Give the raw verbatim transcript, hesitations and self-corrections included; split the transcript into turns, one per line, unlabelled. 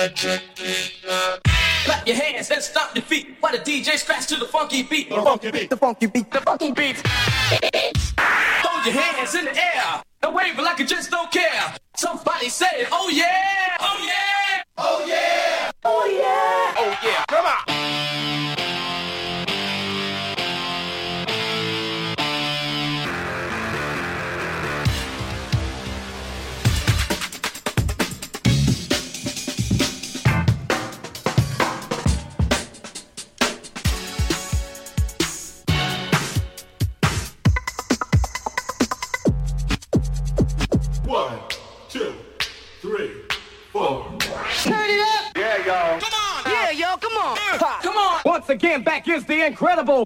Clap your hands and stomp your feet while the D J scratch to the funky beat.
The funky beat.
The funky beat.
The funky beat. Throw your hands in the air and wave it like you just don't care. Somebody say, oh yeah, oh yeah,
Oh yeah!
oh yeah,
Oh yeah! Come on! One, two, three, four.
Turn it up.
Yeah, y'all.
Yeah, yo, come on.
come on.
Once again, back is the incredible